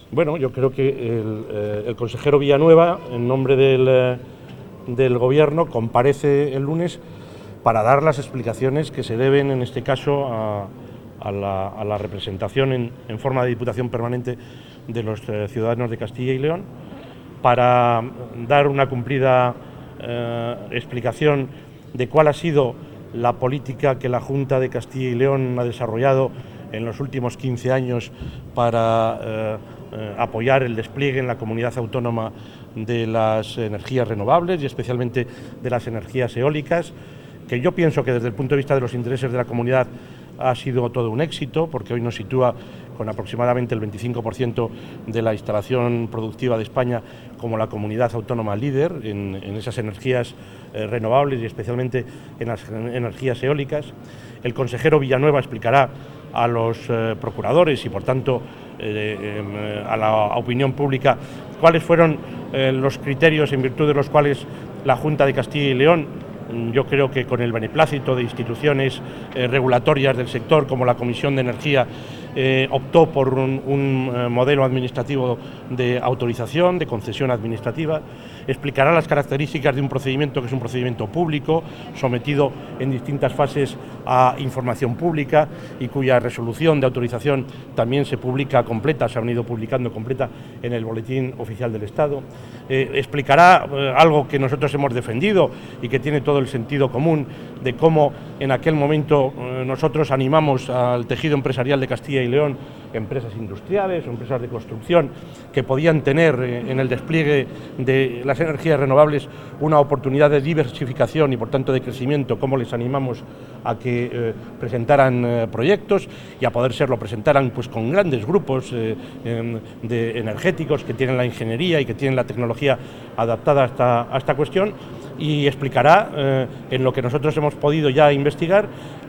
Bueno, yo creo que el consejero Villanueva, en nombre del Gobierno, comparece el lunes para dar las explicaciones que se deben, en este caso, a la representación en forma de Diputación Permanente de los ciudadanos de Castilla y León, para dar una cumplida explicación de cuál ha sido la política que la Junta de Castilla y León ha desarrollado en los últimos 15 años para apoyar el despliegue en la comunidad autónoma de las energías renovables y especialmente de las energías eólicas, que yo pienso que desde el punto de vista de los intereses de la comunidad ha sido todo un éxito, porque hoy nos sitúa con aproximadamente el 25% de la instalación productiva de España como la comunidad autónoma líder en esas energías renovables y especialmente en las energías eólicas. El consejero Villanueva explicará a los procuradores y, por tanto, a la opinión pública cuáles fueron los criterios en virtud de los cuales la Junta de Castilla y León, yo creo que con el beneplácito de instituciones regulatorias del sector como la Comisión de Energía, optó por un modelo administrativo de autorización, de concesión administrativa. Explicará las características de un procedimiento que es un procedimiento público, sometido en distintas fases a información pública y cuya resolución de autorización también se publica completa, se ha venido publicando completa en el Boletín Oficial del Estado. Explicará algo que nosotros hemos defendido y que tiene todo el sentido común, de cómo en aquel momento nosotros animamos al tejido empresarial de Castilla y León, empresas industriales o empresas de construcción, que podían tener en el despliegue de las energías renovables una oportunidad de diversificación y por tanto de crecimiento, cómo les animamos a que presentaran proyectos y a poder serlo presentaran pues con grandes grupos de energéticos que tienen la ingeniería y que tienen la tecnología adaptada a esta cuestión, y explicará en lo que nosotros hemos podido ya investigar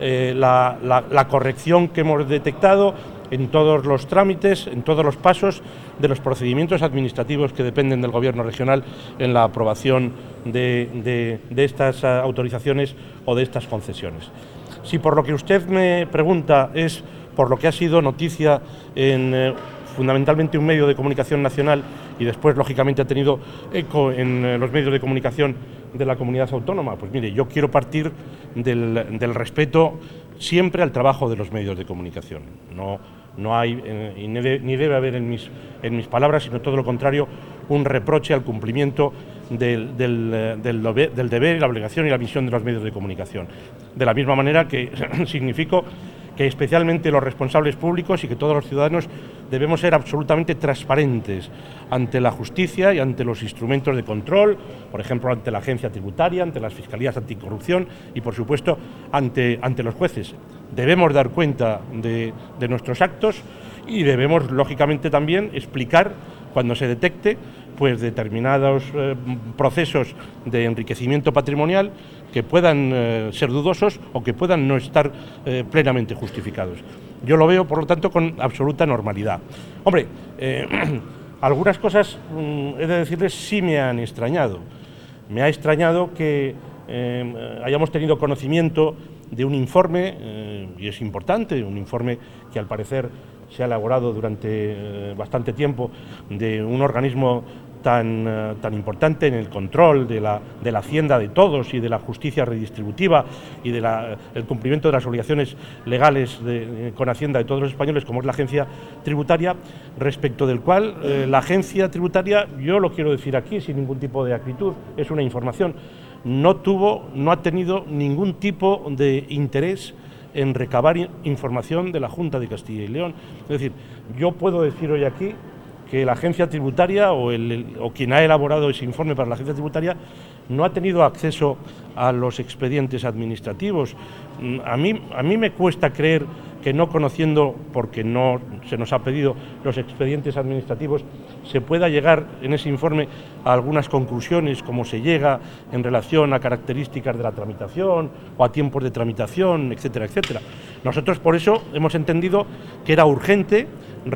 la corrección que hemos detectado en todos los trámites, en todos los pasos de los procedimientos administrativos que dependen del Gobierno regional en la aprobación de estas autorizaciones o de estas concesiones. Si por lo que usted me pregunta es por lo que ha sido noticia en fundamentalmente un medio de comunicación nacional y después lógicamente ha tenido eco en los medios de comunicación de la comunidad autónoma, pues mire, yo quiero partir del respeto siempre al trabajo de los medios de comunicación. No hay, ni debe haber en mis palabras, sino todo lo contrario, un reproche al cumplimiento del deber y la obligación y la misión de los medios de comunicación. De la misma manera que significó que especialmente los responsables públicos y que todos los ciudadanos debemos ser absolutamente transparentes ante la justicia y ante los instrumentos de control, por ejemplo, ante la agencia tributaria, ante las fiscalías anticorrupción y, por supuesto, ante los jueces. Debemos dar cuenta de nuestros actos y debemos, lógicamente, también explicar cuando se detecte pues determinados procesos de enriquecimiento patrimonial que puedan ser dudosos o que puedan no estar plenamente justificados. Yo lo veo, por lo tanto, con absoluta normalidad. Hombre, algunas cosas, he de decirles, sí me han extrañado. Me ha extrañado que hayamos tenido conocimiento de un informe, y es importante, un informe que al parecer se ha elaborado durante bastante tiempo, de un organismo tan importante en el control de la hacienda de todos y de la justicia redistributiva y del cumplimiento de las obligaciones legales con Hacienda de todos los españoles, como es la agencia tributaria, respecto del cual la agencia tributaria, yo lo quiero decir aquí sin ningún tipo de acritud, es una información, no ha tenido ningún tipo de interés en recabar información de la Junta de Castilla y León. Es decir, yo puedo decir hoy aquí que la agencia tributaria o quien ha elaborado ese informe para la agencia tributaria no ha tenido acceso a los expedientes administrativos. A mí me cuesta creer que, no conociendo, porque no se nos ha pedido, los expedientes administrativos, se pueda llegar en ese informe a algunas conclusiones, como se llega en relación a características de la tramitación o a tiempos de tramitación, etcétera, etcétera. Nosotros por eso hemos entendido que era urgente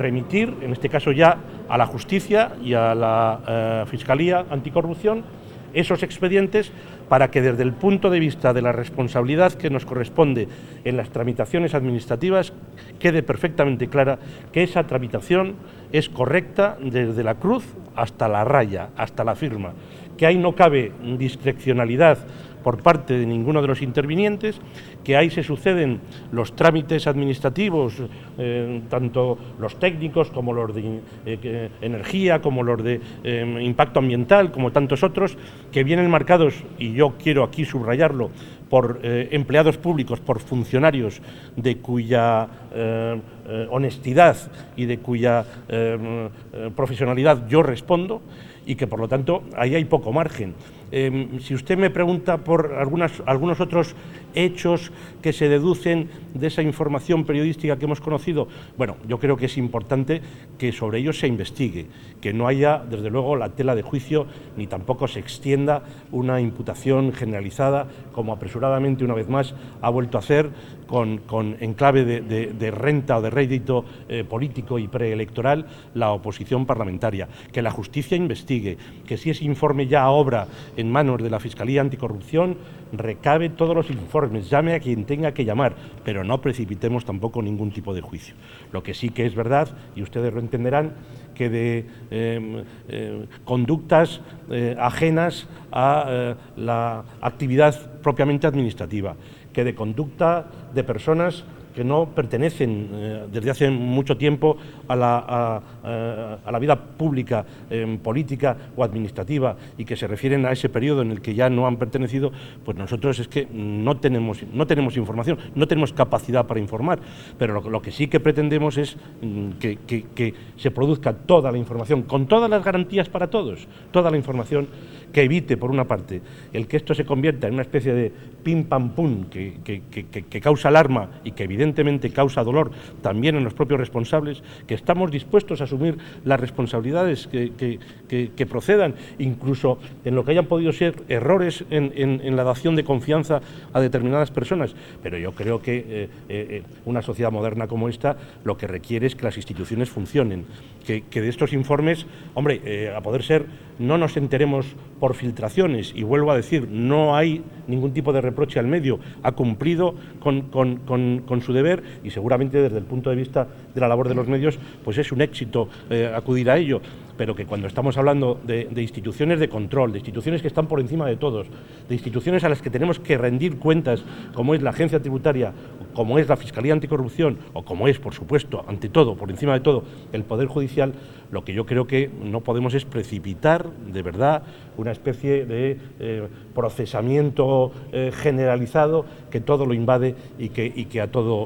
remitir, en este caso ya a la Justicia y a la Fiscalía Anticorrupción, esos expedientes para que desde el punto de vista de la responsabilidad que nos corresponde en las tramitaciones administrativas quede perfectamente clara que esa tramitación es correcta desde la cruz hasta la raya, hasta la firma, que ahí no cabe discrecionalidad por parte de ninguno de los intervinientes, que ahí se suceden los trámites administrativos, tanto los técnicos como los de energía, como los de impacto ambiental, como tantos otros, que vienen marcados, y yo quiero aquí subrayarlo, por empleados públicos, por funcionarios de cuya honestidad y de cuya profesionalidad yo respondo, y que por lo tanto ahí hay poco margen. Si usted me pregunta por algunos otros hechos que se deducen de esa información periodística que hemos conocido, bueno, yo creo que es importante que sobre ellos se investigue, que no haya, desde luego, la tela de juicio, ni tampoco se extienda una imputación generalizada, como apresuradamente, una vez más, ha vuelto a hacer en clave de renta o de rédito político y preelectoral la oposición parlamentaria. Que la justicia investigue, que si ese informe ya obra en manos de la Fiscalía Anticorrupción, recabe todos los informes, llame a quien tenga que llamar, pero no precipitemos tampoco ningún tipo de juicio. Lo que sí que es verdad, y ustedes lo entenderán, que de conductas ajenas a la actividad propiamente administrativa, que de conducta de personas que no pertenecen desde hace mucho tiempo a la vida pública, política o administrativa, y que se refieren a ese periodo en el que ya no han pertenecido, pues nosotros es que no tenemos información, no tenemos capacidad para informar, pero lo que sí que pretendemos es que se produzca toda la información, con todas las garantías para todos, toda la información que evite, por una parte, el que esto se convierta en una especie de pim pam pum que causa alarma y que evidentemente causa dolor también en los propios responsables, que estamos dispuestos a asumir las responsabilidades que procedan, incluso en lo que hayan podido ser errores en la dación de confianza a determinadas personas. Pero yo creo que una sociedad moderna como esta lo que requiere es que las instituciones funcionen, que de estos informes, hombre, a poder ser, no nos enteremos por filtraciones, y vuelvo a decir, no hay ningún tipo de reproche al medio, ha cumplido con su deber, y seguramente desde el punto de vista de la labor de los medios, pues es un éxito acudir a ello, pero que cuando estamos hablando de instituciones de control, de instituciones que están por encima de todos, de instituciones a las que tenemos que rendir cuentas, como es la Agencia Tributaria, como es la Fiscalía Anticorrupción, o como es, por supuesto, ante todo, por encima de todo, el Poder Judicial, lo que yo creo que no podemos es precipitar, de verdad, una especie de procesamiento generalizado que todo lo invade y que a todo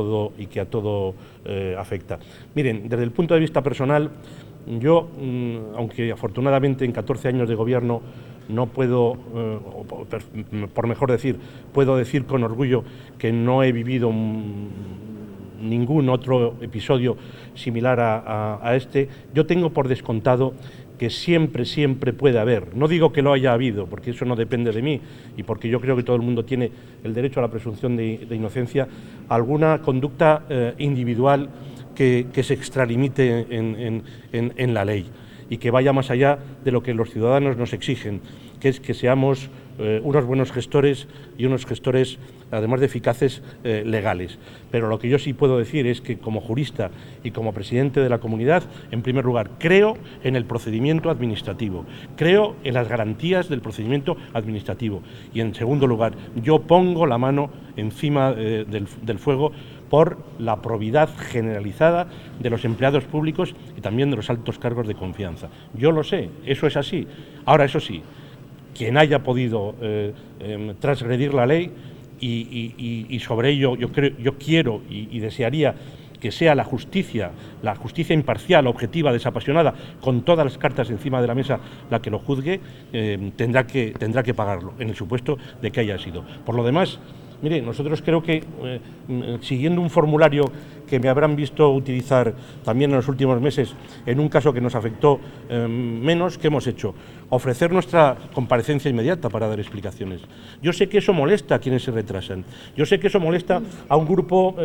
afecta. Miren, desde el punto de vista personal, yo, aunque afortunadamente en 14 años de gobierno no puedo, por mejor decir, puedo decir con orgullo que no he vivido ningún otro episodio similar a este, yo tengo por descontado que siempre puede haber, no digo que lo haya habido, porque eso no depende de mí y porque yo creo que todo el mundo tiene el derecho a la presunción de inocencia, alguna conducta individual que se extralimite en la ley y que vaya más allá de lo que los ciudadanos nos exigen, que es que seamos unos buenos gestores y unos gestores, además de eficaces, legales. Pero lo que yo sí puedo decir es que como jurista y como presidente de la comunidad, en primer lugar, creo en el procedimiento administrativo, creo en las garantías del procedimiento administrativo y, en segundo lugar, yo pongo la mano encima del fuego por la probidad generalizada de los empleados públicos y también de los altos cargos de confianza. Yo lo sé, eso es así. Ahora, eso sí, quien haya podido transgredir la ley y sobre ello yo quiero y desearía que sea la justicia imparcial, objetiva, desapasionada, con todas las cartas encima de la mesa, la que lo juzgue, tendrá que pagarlo, en el supuesto de que haya sido. Por lo demás, Mire, nosotros creo que, siguiendo un formulario que me habrán visto utilizar también en los últimos meses, en un caso que nos afectó menos, ¿qué hemos hecho? Ofrecer nuestra comparecencia inmediata para dar explicaciones. Yo sé que eso molesta a quienes se retrasan. Yo sé que eso molesta a un grupo,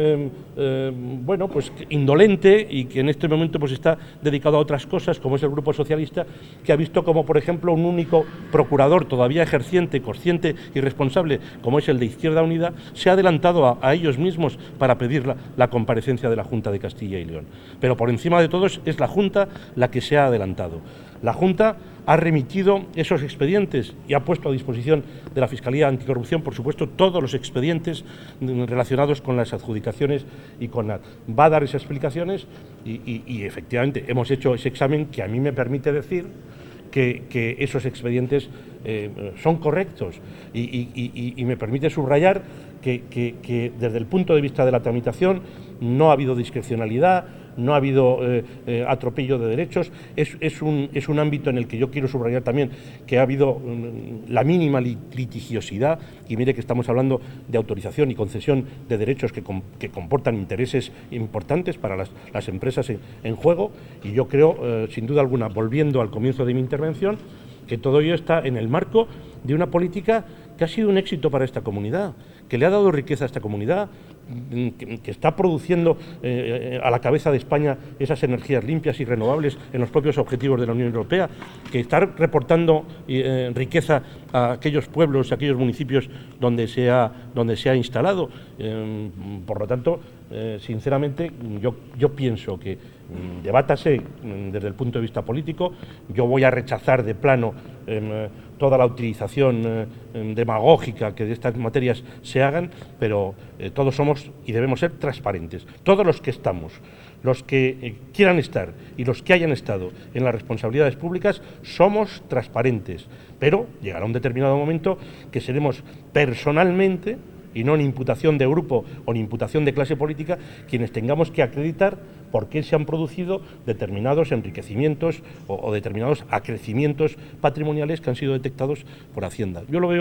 bueno, pues indolente y que en este momento pues está dedicado a otras cosas, como es el Grupo Socialista, que ha visto como, por ejemplo, un único procurador todavía ejerciente, consciente y responsable, como es el de Izquierda Unida, se ha adelantado a ellos mismos para pedir la comparecencia de la Junta de Castilla y León. Pero por encima de todo es la Junta la que se ha adelantado. La Junta ha remitido esos expedientes y ha puesto a disposición de la Fiscalía Anticorrupción, por supuesto, todos los expedientes relacionados con las adjudicaciones y va a dar esas explicaciones y efectivamente hemos hecho ese examen que a mí me permite decir que esos expedientes son correctos y me permite subrayar que desde el punto de vista de la tramitación no ha habido discrecionalidad, no ha habido atropello de derechos. Es un ámbito en el que yo quiero subrayar también que ha habido la mínima litigiosidad, y mire que estamos hablando de autorización y concesión de derechos que comportan intereses importantes para las empresas en juego, y yo creo, sin duda alguna, volviendo al comienzo de mi intervención, que todo ello está en el marco de una política que ha sido un éxito para esta comunidad, que le ha dado riqueza a esta comunidad, que está produciendo a la cabeza de España esas energías limpias y renovables en los propios objetivos de la Unión Europea, que está reportando riqueza a aquellos pueblos, a aquellos municipios donde se ha instalado. Por lo tanto, sinceramente, yo pienso que debátase desde el punto de vista político. Yo voy a rechazar de plano toda la utilización demagógica que de estas materias se hagan, pero todos somos y debemos ser transparentes. Todos los que estamos, los que quieran estar y los que hayan estado en las responsabilidades públicas, somos transparentes, pero llegará un determinado momento que seremos personalmente, y no en imputación de grupo o en imputación de clase política, quienes tengamos que acreditar por qué se han producido determinados enriquecimientos o determinados acrecimientos patrimoniales que han sido detectados por Hacienda. Yo lo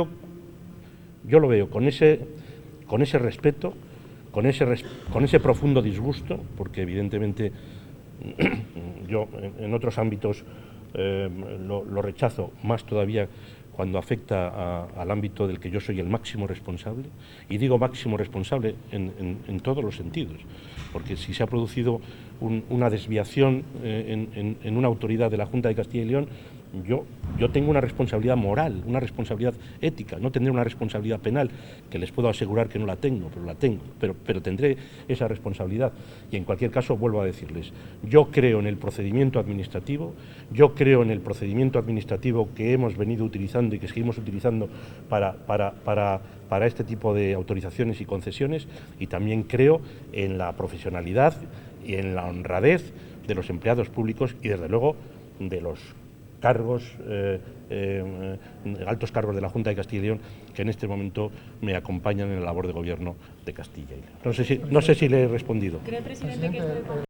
veo con ese respeto, con ese profundo disgusto, porque evidentemente yo en otros ámbitos lo rechazo más todavía cuando afecta al ámbito del que yo soy el máximo responsable, y digo máximo responsable en todos los sentidos, porque si se ha producido una desviación en una autoridad de la Junta de Castilla y León, yo tengo una responsabilidad moral, una responsabilidad ética. No tendré una responsabilidad penal, que les puedo asegurar que no la tengo, pero la tengo, pero tendré esa responsabilidad. Y en cualquier caso, vuelvo a decirles, yo creo en el procedimiento administrativo, que hemos venido utilizando y que seguimos utilizando para este tipo de autorizaciones y concesiones, y también creo en la profesionalidad y en la honradez de los empleados públicos y, desde luego, de los altos cargos de la Junta de Castilla y León, que en este momento me acompañan en la labor de gobierno de Castilla y León. No sé si le he respondido. ¿Cree, presidente, que